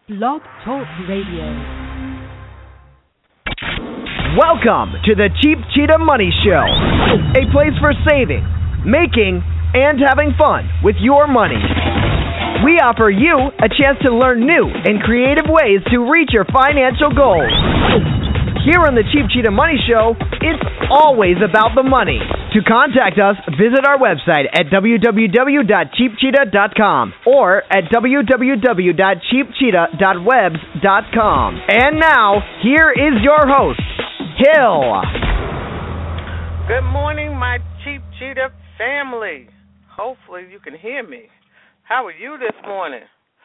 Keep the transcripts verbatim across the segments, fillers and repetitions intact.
Blog Talk Radio. Welcome to the Cheap Cheetah Money Show, a place for saving, making, and having fun with your money. We offer you a chance to learn new and creative ways to reach your financial goals. Here on the Cheap Cheetah Money Show, it's always about the money. To contact us, visit our website at w w w dot cheap cheetah dot com or at w w w dot cheap cheetah dot webs dot com. And now, here is your host, Hill. Good morning, my Cheap Cheetah family. Hopefully you can hear me. How are you this morning?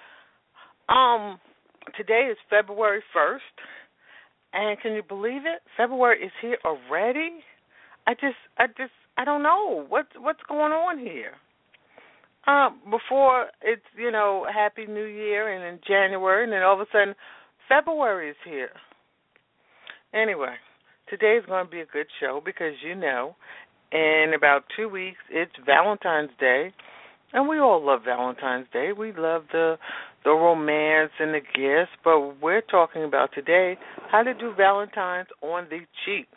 Um, today is February first, and can you believe it? February is here already. I just, I just, I don't know what's what's going on here. Um, before it's, you know, Happy New Year, and in January, and then all of a sudden, February is here. Anyway, today is going to be a good show because, you know, in about two weeks it's Valentine's Day. And we all love Valentine's Day. We love the the romance and the gifts, but we're talking about today how to do Valentine's on the cheap.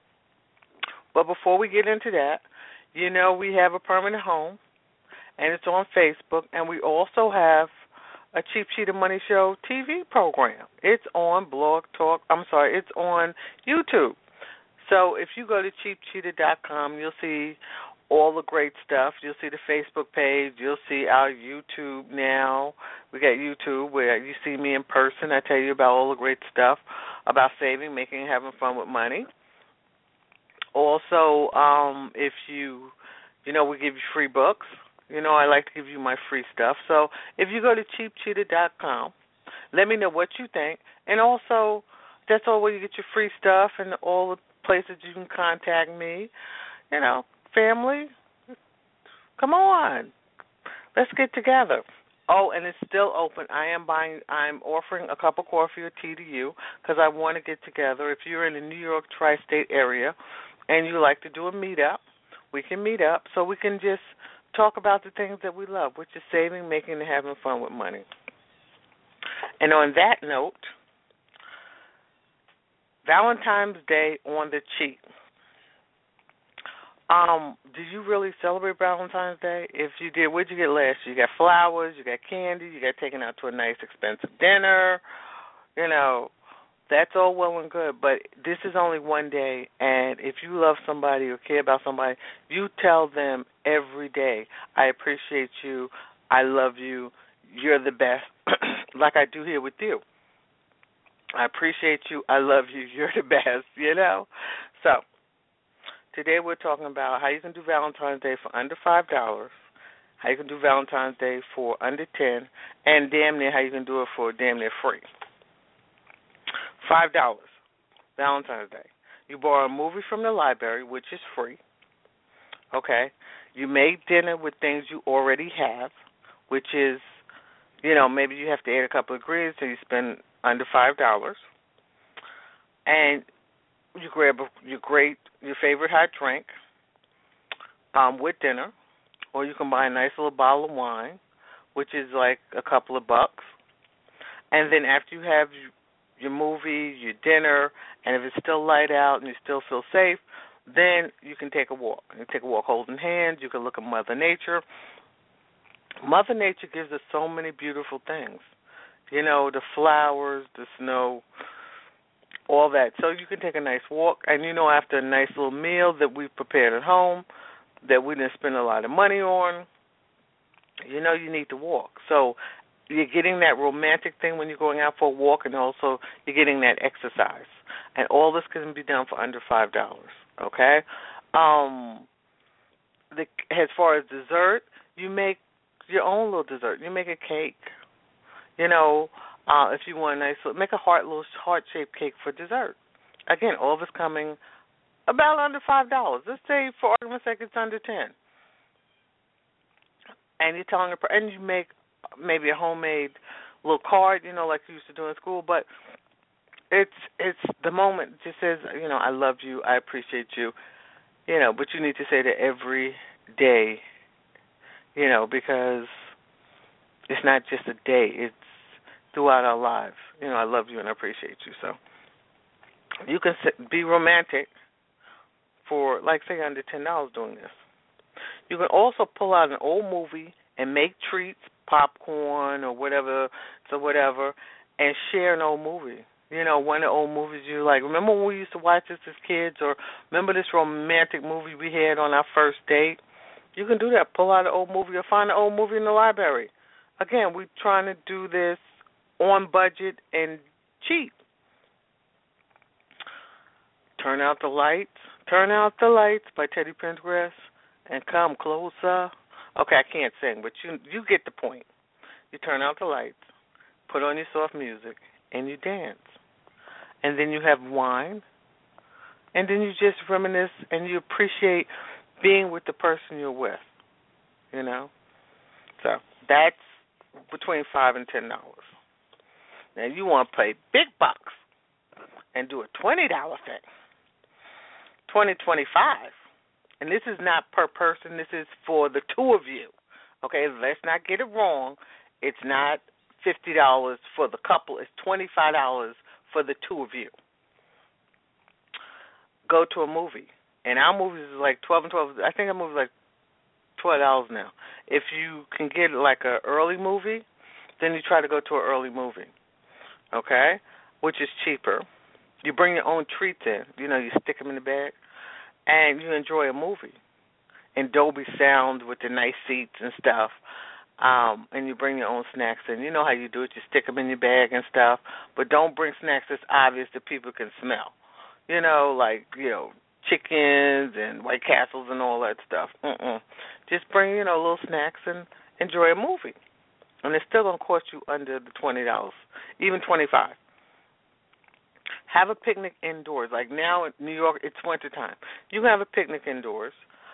But before we get into that, you know we have a permanent home, and it's on Facebook, and we also have a Cheap Cheetah Money Show T V program. It's on Blog Talk. I'm sorry, it's on YouTube. So if you go to cheap cheetah dot com, you'll see all the great stuff. You'll see the Facebook page. You'll see our YouTube now. We got YouTube where you see me in person. I tell you about all the great stuff about saving, making, and having fun with money. Also, um, if you, you know, we give you free books. You know, I like to give you my free stuff. So if you go to cheap cheetah dot com, let me know what you think. And also, that's all where you get your free stuff and all the places you can contact me. You know, family, come on, let's get together. Oh, and it's still open. I am buying. I'm offering a cup of coffee or tea to you because I want to get together. If you're in the New York tri-state area and you like to do a meetup, we can meet up so we can just talk about the things that we love, which is saving, making, and having fun with money. And on that note, Valentine's Day on the cheap. Um, did you really celebrate Valentine's Day? If you did, what'd you get last year? You got flowers, you got candy, you got taken out to a nice, expensive dinner. You know, that's all well and good, but this is only one day, and if you love somebody or care about somebody, you tell them every day, I appreciate you, I love you, you're the best, like I do here with you. I appreciate you, I love you, you're the best, you know? So, today we're talking about how you can do Valentine's Day for under five dollars, how you can do Valentine's Day for under ten dollars, and damn near how you can do it for damn near free. five dollars, Valentine's Day. You borrow a movie from the library, which is free, okay? You make dinner with things you already have, which is, you know, maybe you have to add a couple of ingredients, so you spend under five dollars. And you grab a, your great, your favorite hot drink um, with dinner, or you can buy a nice little bottle of wine, which is like a couple of bucks. And then after you have your movie, your dinner, and if it's still light out and you still feel safe, then you can take a walk. You take a walk holding hands. You can look at Mother Nature. Mother Nature gives us so many beautiful things. You know, the flowers, the snow, all that. So you can take a nice walk, and you know after a nice little meal that we've prepared at home, that we didn't spend a lot of money on, you know you need to walk. So you're getting that romantic thing when you're going out for a walk, and also you're getting that exercise. And all this can be done for under five dollars, okay? Um, the, as far as dessert, you make your own little dessert. You make a cake, you know, Uh, if you want a nice, make a heart, little heart-shaped cake for dessert. Again, all of it's coming about under five dollars. Let's say, for argument's sake, it's under ten. And you're telling her, and you make maybe a homemade little card, you know, like you used to do in school. But it's it's the moment it just says, you know, I love you, I appreciate you, you know. But you need to say that every day, you know, because it's not just a day. It's throughout our lives. You know, I love you and I appreciate you. So you can be romantic for, like, say, under ten dollars doing this. You can also pull out an old movie and make treats, popcorn or whatever, so whatever, and share an old movie. You know, one of the old movies you like. Remember when we used to watch this as kids, or remember this romantic movie we had on our first date? You can do that. Pull out an old movie or find an old movie in the library. Again, we're trying to do this on budget and cheap. Turn out the lights. Turn out the lights by Teddy Pendergrass and come closer. Okay, I can't sing, but you you get the point. You turn out the lights, put on your soft music, and you dance. And then you have wine, and then you just reminisce and you appreciate being with the person you're with, you know. So that's between five and ten dollars. Now you want to play big bucks and do a twenty dollar thing, twenty twenty five, and this is not per person. This is for the two of you. Okay, let's not get it wrong. It's not fifty dollars for the couple. It's twenty five dollars for the two of you. Go to a movie. And our movies is like twelve and twelve. I think our movie's like twelve dollars now. If you can get like an early movie, then you try to go to an early movie, okay, which is cheaper. You bring your own treats in. You know, you stick them in the bag, and you enjoy a movie in Dolby Sound with the nice seats and stuff, um, and you bring your own snacks in. You know how you do it. You stick them in your bag and stuff, but don't bring snacks that's obvious that people can smell. You know, like, you know, chickens and White Castles and all that stuff. Mm-mm. Just bring, you know, little snacks and enjoy a movie. And it's still going to cost you under the twenty dollars, even twenty-five dollars. Have a picnic indoors. Like now in New York, it's wintertime. You can have a picnic indoors.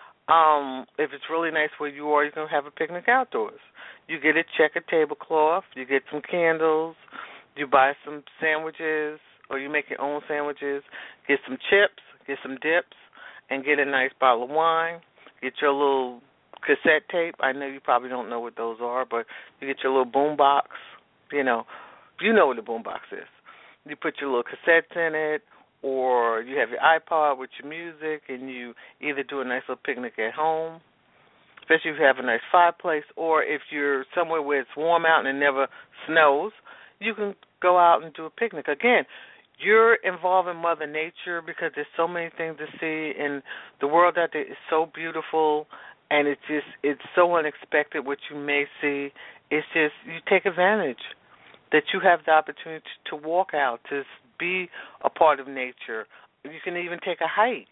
Um, if it's really nice where you are, you can have a picnic outdoors. You get a checkered tablecloth. You get some candles. You buy some sandwiches, or you make your own sandwiches. Get some chips. Get some dips, and get a nice bottle of wine. Get your little cassette tape. I know you probably don't know what those are, but you get your little boom box. You know, you know what a boom box is. You put your little cassettes in it, or you have your iPod with your music, and you either do a nice little picnic at home, especially if you have a nice fireplace, or if you're somewhere where it's warm out and it never snows, you can go out and do a picnic. Again, you're involving Mother Nature because there's so many things to see, and the world out there is so beautiful, and it's just it's so unexpected what you may see. It's just you take advantage that you have the opportunity to walk out, to be a part of nature. You can even take a hike.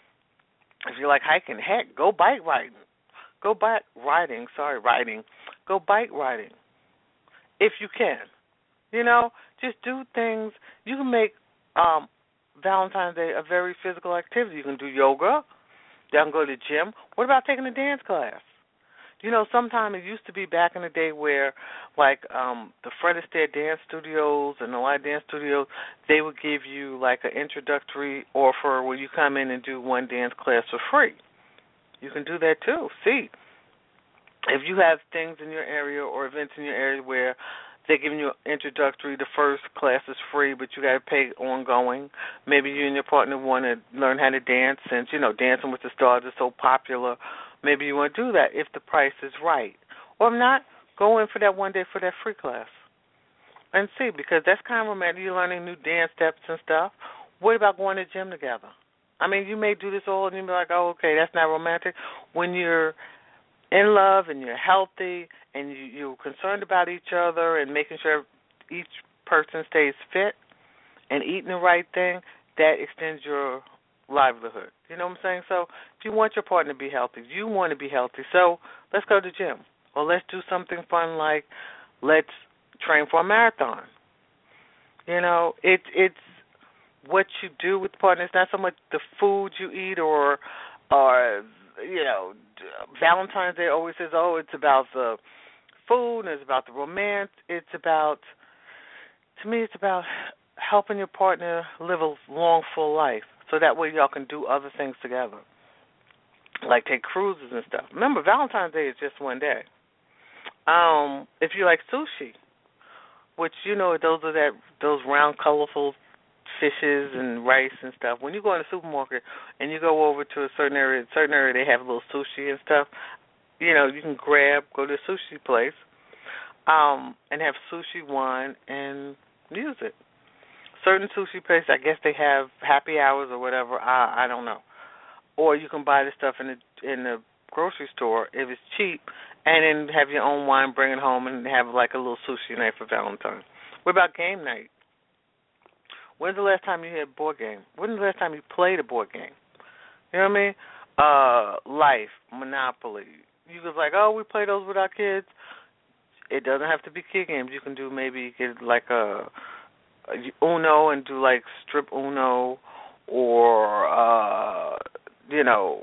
If you like hiking, heck, go bike riding. Go bike riding, sorry, riding. Go bike riding if you can. You know, just do things. You can make um, Valentine's Day a very physical activity. You can do yoga. You can go to the gym. What about taking a dance class? You know, sometimes it used to be back in the day where, like, um, the Fred Astaire dance studios and the live dance studios, they would give you, like, an introductory offer where you come in and do one dance class for free. You can do that, too. See, if you have things in your area or events in your area where they're giving you introductory, the first class is free, but you got to pay ongoing. Maybe you and your partner want to learn how to dance since, you know, Dancing with the Stars is so popular. Maybe you want to do that if the price is right. Or if not, go in for that one day for that free class and see, because that's kind of romantic. You're learning new dance steps and stuff. What about going to the gym together? I mean, you may do this all and you'll be like, oh, okay, that's not romantic. When you're in love and you're healthy and you, you're concerned about each other and making sure each person stays fit and eating the right thing, that extends your livelihood. You know what I'm saying? So if you want your partner to be healthy, you want to be healthy, so let's go to the gym. Or let's do something fun like let's train for a marathon. You know, it, it's what you do with the partner. It's not so much the food you eat or, or you know, Valentine's Day always says, oh, it's about the food and it's about the romance. It's about, to me, it's about helping your partner live a long, full life. So that way y'all can do other things together, like take cruises and stuff. Remember, Valentine's Day is just one day. Um, if you like sushi, which you know those are that those round, colorful fishes and rice and stuff. When you go in the supermarket and you go over to a certain area, certain area they have a little sushi and stuff. You know, you can grab, go to a sushi place, um, and have sushi, wine, and music. Certain sushi places, I guess they have happy hours or whatever. I I don't know. Or you can buy the stuff in the in the grocery store if it's cheap, and then have your own wine, bring it home, and have like a little sushi night for Valentine's. What about game night? When's the last time you had a board game? When's the last time you played a board game? You know what I mean? Uh, Life, Monopoly. You was like, oh, we play those with our kids. It doesn't have to be kid games. You can do maybe get like a, a Uno and do like strip Uno, or uh, you know,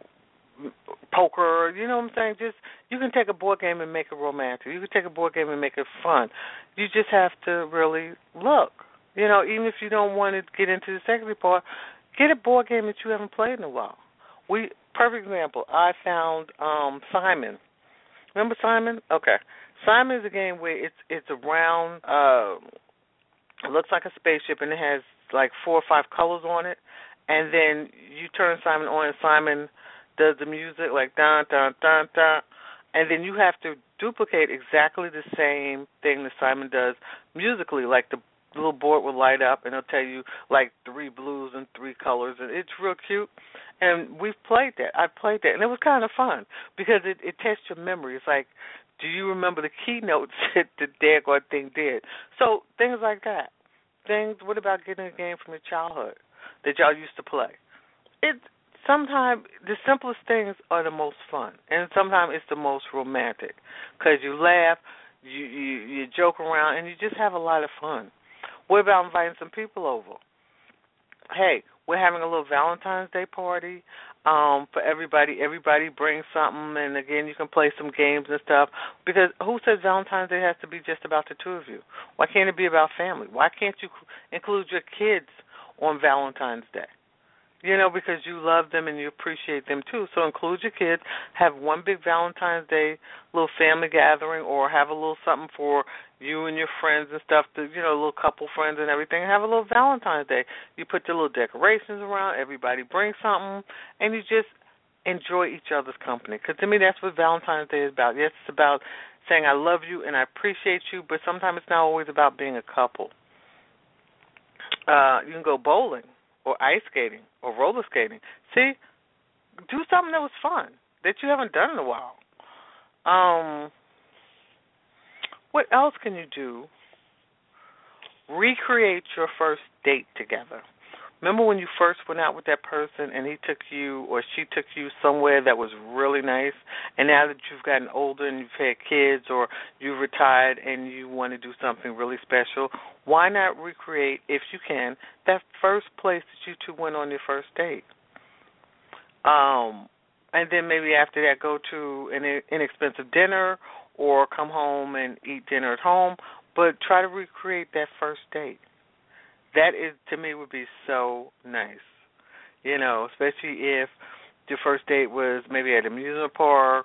poker. You know what I'm saying? Just you can take a board game and make it romantic. You can take a board game and make it fun. You just have to really look. You know, even if you don't want to get into the sexy part, get a board game that you haven't played in a while. We perfect example. I found um, Simon. Remember Simon? Okay. Simon is a game where it's it's a round. Uh, it looks like a spaceship, and it has like four or five colors on it. And then you turn Simon on, and Simon does the music like dun dun dun dun. And then you have to duplicate exactly the same thing that Simon does musically, like the little board will light up and it'll tell you like three blues and three colors, and it's real cute. And we've played that. I played that, and it was kind of fun because it, it tests your memory. It's like, do you remember the keynotes that the daggone thing did? So things like that. Things. What about getting a game from your childhood that y'all used to play? It sometimes the simplest things are the most fun, and sometimes it's the most romantic because you laugh, you, you you joke around, and you just have a lot of fun. What about inviting some people over? Hey, we're having a little Valentine's Day party um, for everybody. Everybody brings something, and, again, you can play some games and stuff. Because who says Valentine's Day has to be just about the two of you? Why can't it be about family? Why can't you include your kids on Valentine's Day? You know, because you love them and you appreciate them, too. So include your kids, have one big Valentine's Day little family gathering, or have a little something for you and your friends and stuff, to, you know, little couple friends and everything. Have a little Valentine's Day. You put your little decorations around, everybody brings something, and you just enjoy each other's company. Because to me, that's what Valentine's Day is about. Yes, it's about saying I love you and I appreciate you, but sometimes it's not always about being a couple. Uh, you can go bowling, or ice skating, or roller skating. See, do something that was fun that you haven't done in a while. Um, what else can you do? Recreate your first date together. Remember when you first went out with that person and he took you or she took you somewhere that was really nice, and now that you've gotten older and you've had kids or you've retired and you want to do something really special, why not recreate, if you can, that first place that you two went on your first date? Um, and then maybe after that go to an inexpensive dinner or come home and eat dinner at home, but try to recreate that first date. That is, to me, would be so nice, you know, especially if your first date was maybe at an amusement park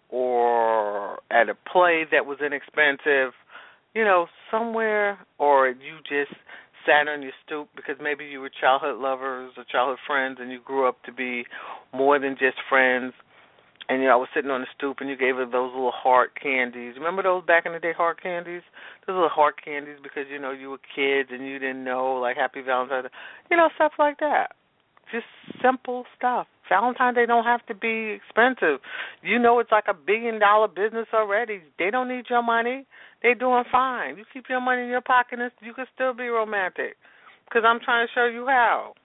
or at a play that was inexpensive, you know, somewhere, or you just sat on your stoop because maybe you were childhood lovers or childhood friends and you grew up to be more than just friends. And, you know, I was sitting on the stoop and you gave her those little heart candies. Remember those back in the day, heart candies? Those little heart candies because, you know, you were kids and you didn't know, like Happy Valentine's Day. You know, stuff like that. Just simple stuff. Valentine's Day don't have to be expensive. You know it's like a billion-dollar business already. They don't need your money. They're doing fine. You keep your money in your pocket and you can still be romantic because I'm trying to show you how.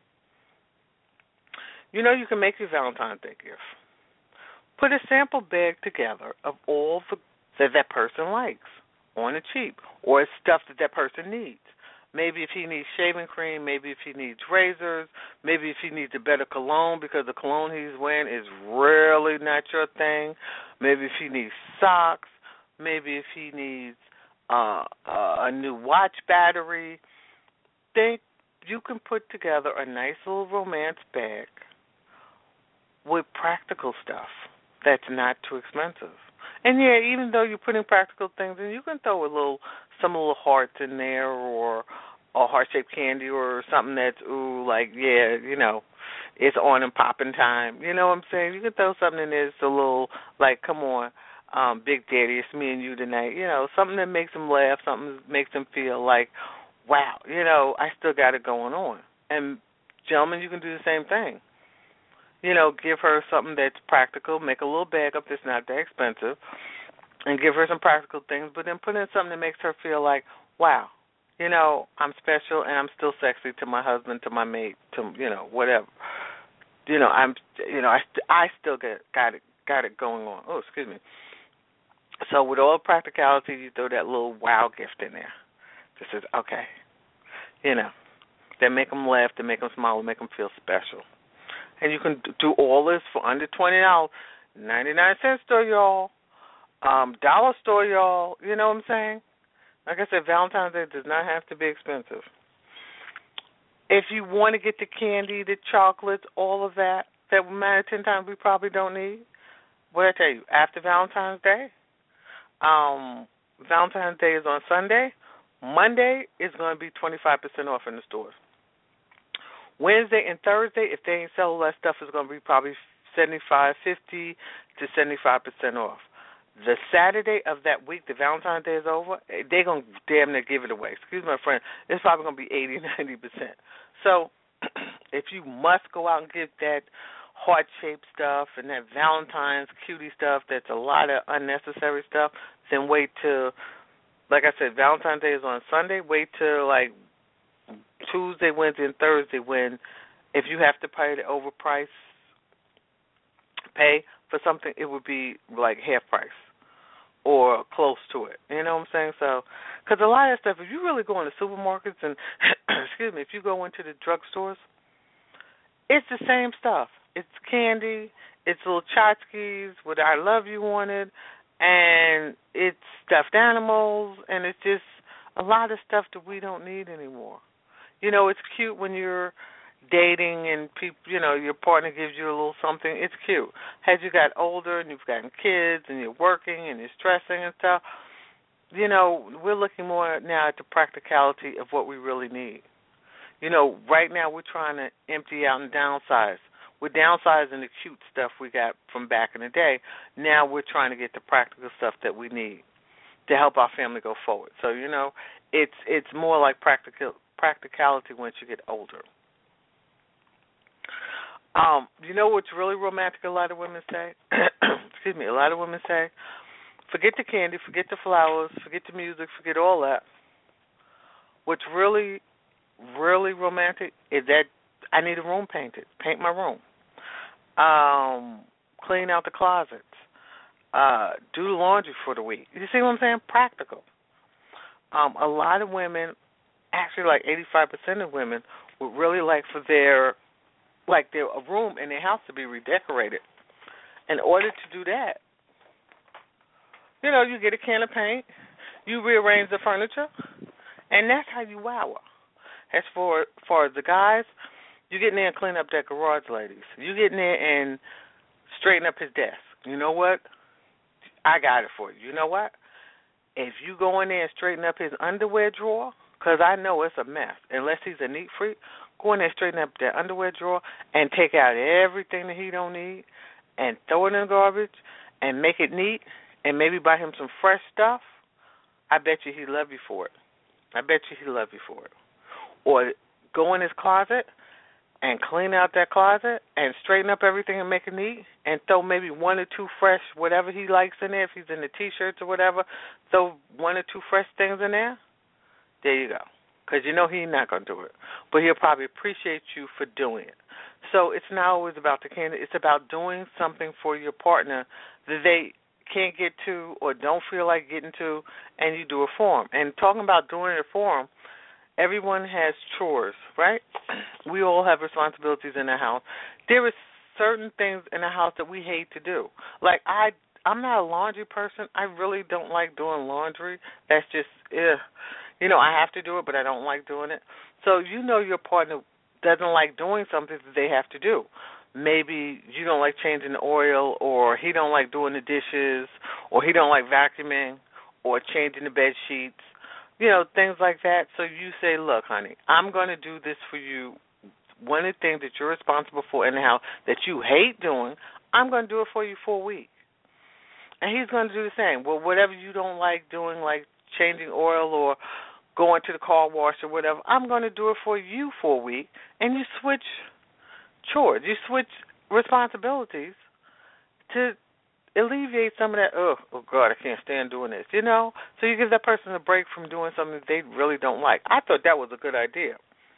You know you can make your Valentine's Day gift. Put a sample bag together of all the, that that person likes on the cheap, or stuff that that person needs. Maybe if he needs shaving cream, maybe if he needs razors, maybe if he needs a better cologne because the cologne he's wearing is really not your thing. Maybe if he needs socks, maybe if he needs uh, uh, a new watch battery. Think you can put together a nice little romance bag with practical stuff that's not too expensive. And, yeah, even though you're putting practical things in, you can throw a little some little hearts in there, or a heart-shaped candy, or something that's, ooh, like, yeah, you know, it's on and popping time. You know what I'm saying? You can throw something in there that's a little, like, come on, um, Big Daddy, it's me and you tonight. You know, something that makes them laugh, something that makes them feel like, wow, you know, I still got it going on. And, gentlemen, you can do the same thing. You know, give her something that's practical, make a little bag up that's not that expensive, and give her some practical things, but then put in something that makes her feel like, wow, you know, I'm special and I'm still sexy to my husband, to my mate, to, you know, whatever. You know, I'm, you know, I, I still get got it got it going on. Oh, excuse me. So with all practicality, you throw that little wow gift in there. Just says, okay, you know, that make them laugh, that make them smile, make them feel special. And you can do all this for under twenty dollars, ninety-nine cent store, y'all, um, dollar store, y'all. You know what I'm saying? Like I said, Valentine's Day does not have to be expensive. If you want to get the candy, the chocolates, all of that, that would matter ten times we probably don't need, what did I tell you, after Valentine's Day, um, Valentine's Day is on Sunday. Monday is going to be twenty-five percent off in the stores. Wednesday and Thursday, if they ain't sell all that stuff, is going to be probably seventy-five, fifty to seventy-five percent off. The Saturday of that week, the Valentine's Day is over, they're going to damn near give it away. Excuse my friend. It's probably going to be eighty, ninety percent. So if you must go out and get that heart-shaped stuff and that Valentine's cutie stuff that's a lot of unnecessary stuff, then wait till, like I said, Valentine's Day is on Sunday. Wait till, like, Tuesday, Wednesday, and Thursday when, if you have to pay the overprice pay for something, it would be like half price or close to it. You know what I'm saying? So, because a lot of stuff, if you really go into supermarkets and, excuse me, if you go into the drugstores, it's the same stuff. It's candy, it's little tchotchkes with I love you on it, and it's stuffed animals, and it's just a lot of stuff that we don't need anymore. You know, it's cute when you're dating and people, you know, your partner gives you a little something. It's cute. As you got older and you've gotten kids and you're working and you're stressing and stuff, you know, we're looking more now at the practicality of what we really need. You know, right now we're trying to empty out and downsize. We're downsizing the cute stuff we got from back in the day. Now we're trying to get the practical stuff that we need to help our family go forward. So, you know, it's it's more like practical practicality once you get older. Um, you know what's really romantic, a lot of women say? Excuse me, a lot of women say, forget the candy, forget the flowers, forget the music, forget all that. What's really, really romantic is that I need a room painted. Paint my room. Um, clean out the closets. Uh, do the laundry for the week. You see what I'm saying? Practical. Um, a lot of women, actually like eighty-five percent of women, would really like for their like their a room in their house to be redecorated. In order to do that, you know, you get a can of paint, you rearrange the furniture, and that's how you wow her. As for for the guys, you get in there and clean up that garage, ladies. You get in there and straighten up his desk. You know what? I got it for you. You know what? If you go in there and straighten up his underwear drawer, because I know it's a mess, unless he's a neat freak, go in there and straighten up that underwear drawer and take out everything that he don't need and throw it in the garbage and make it neat and maybe buy him some fresh stuff, I bet you he'd love you for it. I bet you he'd love you for it. Or go in his closet and clean out that closet and straighten up everything and make it neat and throw maybe one or two fresh, whatever he likes in there. If he's in the T-shirts or whatever, throw one or two fresh things in there. There you go. Because you know he's not going to do it. But he'll probably appreciate you for doing it. So it's not always about the candy. It's about doing something for your partner that they can't get to or don't feel like getting to, and you do it for them. And talking about doing it for them, everyone has chores, right? We all have responsibilities in the house. There are certain things in the house that we hate to do. Like, I, I'm not a laundry person. I really don't like doing laundry. That's just, ugh. You know, I have to do it, but I don't like doing it. So you know your partner doesn't like doing something that they have to do. Maybe you don't like changing the oil, or he don't like doing the dishes, or he don't like vacuuming, or changing the bed sheets. you know, things like that. So you say, look, honey, I'm going to do this for you. One of the things that you're responsible for in the house that you hate doing, I'm going to do it for you for a week. And he's going to do the same. Well, whatever you don't like doing, like changing oil or going to the car wash or whatever, I'm going to do it for you for a week. And you switch chores. You switch responsibilities to alleviate some of that, oh, oh, God, I can't stand doing this, you know? So you give that person a break from doing something that they really don't like. I thought that was a good idea.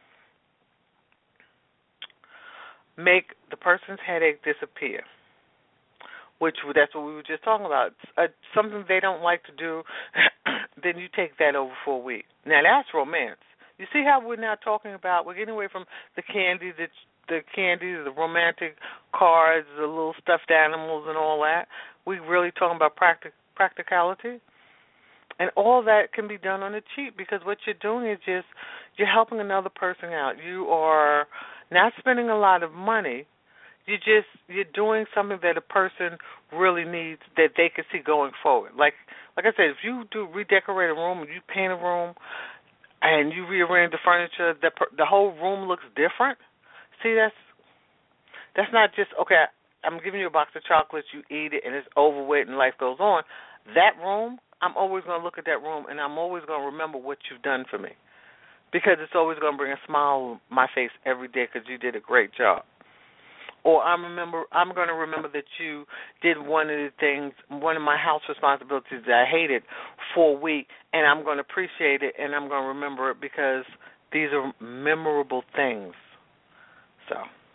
Make the person's headache disappear, which that's what we were just talking about. Uh, something they don't like to do, then you take that over for a week. Now, that's romance. You see how we're now talking about, we're getting away from the candy, the, the candy, the romantic cards, the little stuffed animals and all that. We're really talking about practic- practicality. And all that can be done on the cheap because what you're doing is just you're helping another person out. You are not spending a lot of money. You just you're doing something that a person really needs that they can see going forward. Like like I said, if you do redecorate a room, you paint a room, and you rearrange the furniture, the the whole room looks different. See, that's that's not just okay. I'm giving you a box of chocolates, you eat it, and it's over with, and life goes on. That room, I'm always going to look at that room, and I'm always going to remember what you've done for me, because it's always going to bring a smile on my face every day because you did a great job. Or I remember, I'm going to remember that you did one of the things, one of my house responsibilities that I hated for a week, and I'm going to appreciate it, and I'm going to remember it because these are memorable things. So,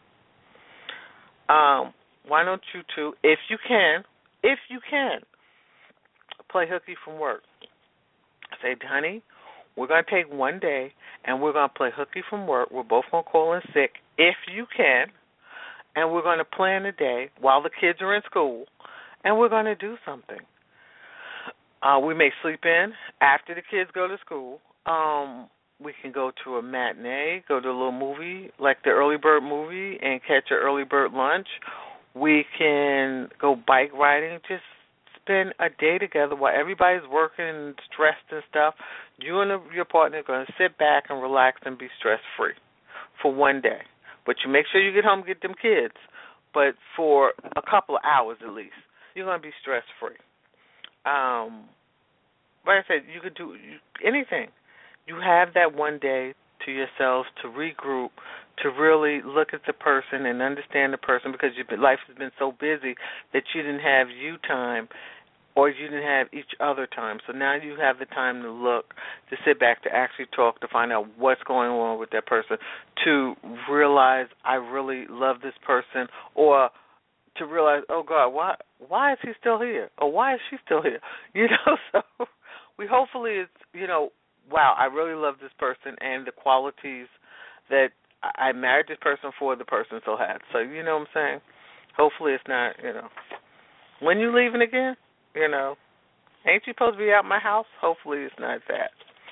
um, why don't you two, if you can, if you can, play hooky from work. Say, honey, we're going to take one day, and we're going to play hooky from work. We're both going to call in sick, if you can. And we're going to plan a day while the kids are in school, and we're going to do something. Uh, we may sleep in after the kids go to school. Um, we can go to a matinee, go to a little movie, like the Early Bird movie, and catch an early bird lunch. We can go bike riding, just spend a day together while everybody's working and stressed and stuff. You and your partner are going to sit back and relax and be stress-free for one day. But you make sure you get home and get them kids. But for a couple of hours at least, you're going to be stress-free. Um, like I said, you could do anything. You have that one day to yourselves to regroup, to really look at the person and understand the person, because your life has been so busy that you didn't have you time or you didn't have each other time. So now you have the time to look, to sit back, to actually talk, to find out what's going on with that person, to realize I really love this person, or to realize, oh, God, why why is he still here? Or why is she still here? You know, so we hopefully it's, you know, wow, I really love this person and the qualities that I married this person for the person still had. So, you know what I'm saying? Hopefully it's not, you know, when you leaving again? You know, ain't you supposed to be out my house? Hopefully it's not that.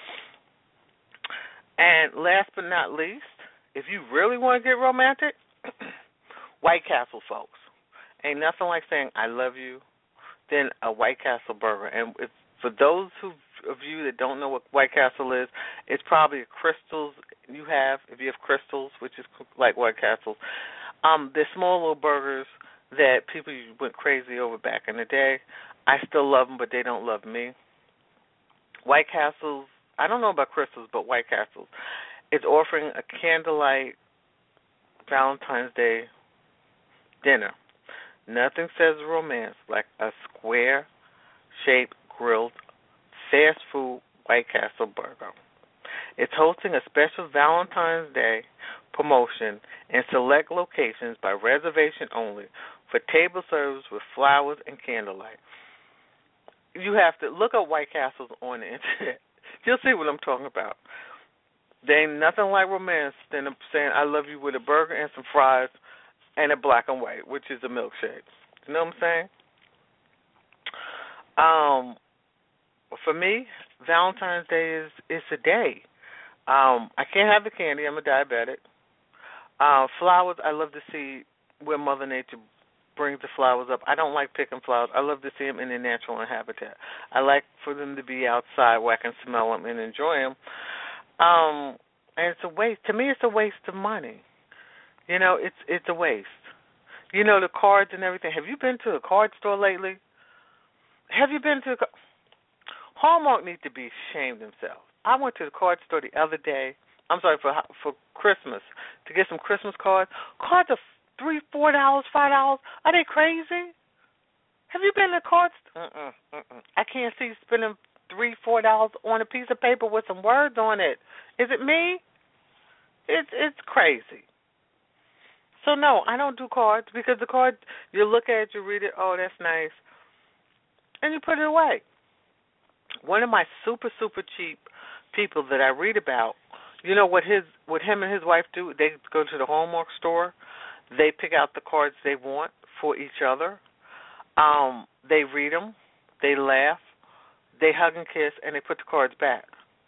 And last but not least, if you really want to get romantic, White Castle, folks. Ain't nothing like saying I love you than a White Castle burger. And if, for those who, of you that don't know what White Castle is, it's probably crystals you have, if you have crystals, which is like White Castles. Um, they're small little burgers that people went crazy over back in the day. I still love them, but they don't love me. White Castles, I don't know about crystals, but White Castles is offering a candlelight Valentine's Day dinner. Nothing says romance like a square-shaped grilled fast food White Castle burger. It's hosting a special Valentine's Day promotion in select locations by reservation only for table service with flowers and candlelight. You have to look up White Castles on the internet. You'll see what I'm talking about. There ain't nothing like romance than saying I love you with a burger and some fries and a black and white, which is a milkshake. You know what I'm saying? Um, for me, Valentine's Day is is a day. Um, I can't have the candy. I'm a diabetic. Uh, flowers, I love to see where Mother Nature brings the flowers up. I don't like picking flowers. I love to see them in their natural habitat. I like for them to be outside where I can smell them and enjoy them. Um, and it's a waste. To me, it's a waste of money. You know, it's it's a waste. You know, the cards and everything. Have you been to a card store lately? Have you been to a Hallmark needs to be ashamed themselves. I went to the card store the other day. I'm sorry, for for Christmas, to get some Christmas cards. Cards are three, four dollars, five dollars. Are they crazy? Have you been to cards? Uh-uh, uh-uh. I can't see spending three, four dollars on a piece of paper with some words on it. Is it me? It's it's crazy. So no, I don't do cards because the card, you look at it, you read it, oh, that's nice, and you put it away. One of my super super cheap people that I read about, you know what his what him and his wife do? They go to the Hallmark store. They pick out the cards they want for each other. Um, they read them. They laugh. They hug and kiss, and they put the cards back.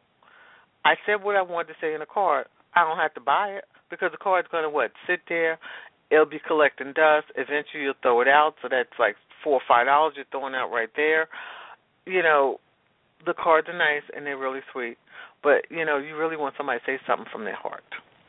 I said what I wanted to say in the card. I don't have to buy it because the card's going to, what, sit there. It'll be collecting dust. Eventually you'll throw it out, so that's like four or five dollars you're throwing out right there. You know, the cards are nice, and they're really sweet. But, you know, you really want somebody to say something from their heart.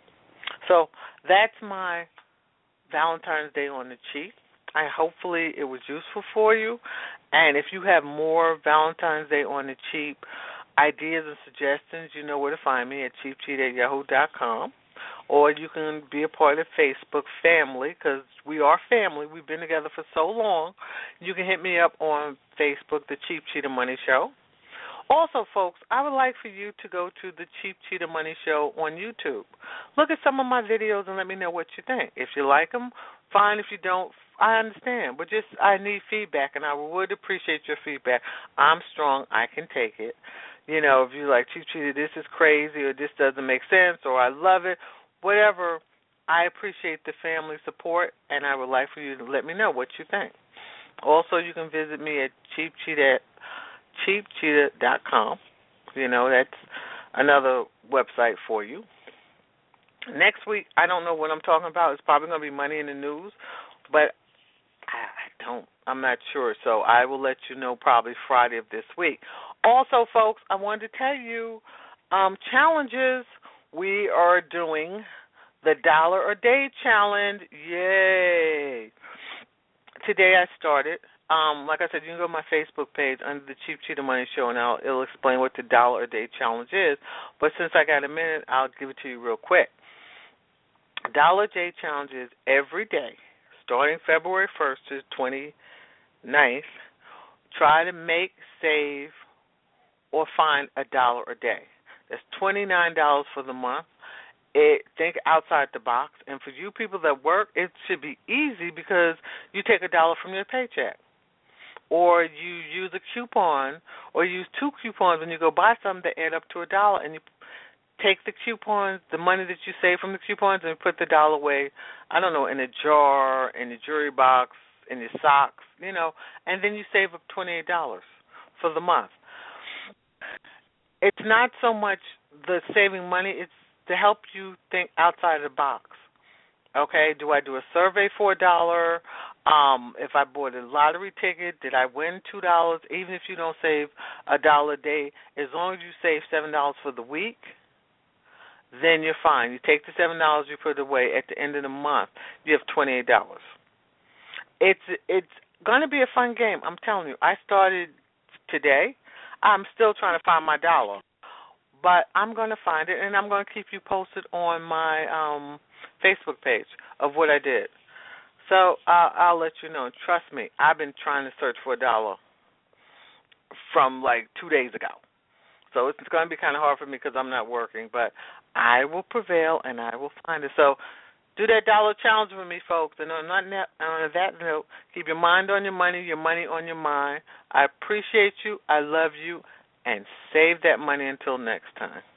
So that's my Valentine's Day on the cheap. I hopefully it was useful for you. And if you have more Valentine's Day on the cheap ideas and suggestions, you know where to find me at cheap cheat at yahoo dot com. Or you can be a part of the Facebook family because we are family. We've been together for so long. You can hit me up on Facebook, The Cheap Cheetah Money Show. Also, folks, I would like for you to go to the Cheap Cheetah Money Show on YouTube. Look at some of my videos and let me know what you think. If you like them, fine. If you don't, I understand. But just I need feedback, and I would appreciate your feedback. I'm strong. I can take it. You know, if you're like, Cheap Cheetah, this is crazy, or this doesn't make sense, or I love it, whatever, I appreciate the family support, and I would like for you to let me know what you think. Also, you can visit me at cheap cheetah cheap cheetah dot com. You know, that's another website for you. Next week, I don't know what I'm talking about. It's probably going to be money in the news, but I don't, I'm not sure. So I will let you know probably Friday of this week. Also, folks, I wanted to tell you um, challenges. We are doing the Dollar a Day Challenge. Yay. Today I started. Um, like I said, you can go to my Facebook page under the Cheap Cheetah Money Show, and I'll, it'll explain what the Dollar a Day Challenge is. But since I got a minute, I'll give it to you real quick. Dollar a Day Challenge is every day, starting February first to the twenty-ninth, try to make, save, or find a dollar a day. That's twenty-nine dollars for the month. It, think outside the box. And for you people that work, it should be easy because you take a dollar from your paycheck. Or you use a coupon, or use two coupons when you go buy something that add up to a dollar, and you take the coupons, the money that you save from the coupons, and put the dollar away, I don't know, in a jar, in the jewelry box, in your socks, you know, and then you save up twenty-eight dollars for the month. It's not so much the saving money, it's to help you think outside the box. Okay, do I do a survey for a dollar? Um, if I bought a lottery ticket, did I win two dollars? Even if you don't save a dollar a day, as long as you save seven dollars for the week, then you're fine. You take the seven dollars, you put it away. At the end of the month, you have twenty-eight dollars. It's it's going to be a fun game. I'm telling you. I started today. I'm still trying to find my dollar, but I'm going to find it, and I'm going to keep you posted on my um, Facebook page of what I did. So uh, I'll let you know. Trust me, I've been trying to search for a dollar from like two days ago. So it's going to be kind of hard for me because I'm not working, but I will prevail and I will find it. So do that dollar challenge with me, folks. And on that, on that note, keep your mind on your money, your money on your mind. I appreciate you. I love you. And save that money until next time.